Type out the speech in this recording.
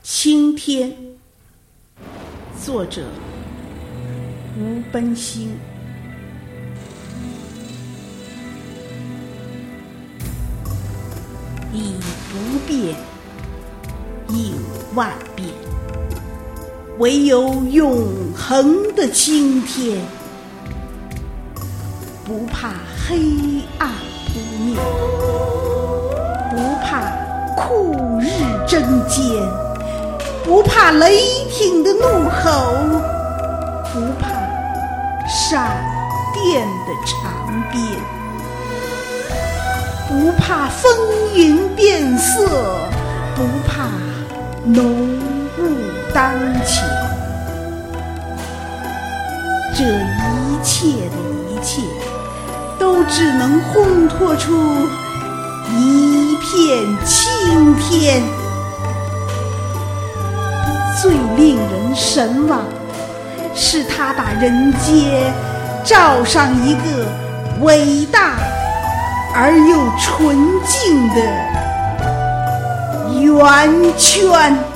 青天，作者吴奔星。以不变应万变，唯有永恒的青天，不怕黑暗扑灭，不怕酷日争尖，不怕雷霆的怒吼，不怕闪电的长鞭，不怕风云变色，不怕浓雾当前。这一切的一切，都只能烘托出一片青天。最令人神往的是，他把人间罩上一个伟大而又纯净的圆圈。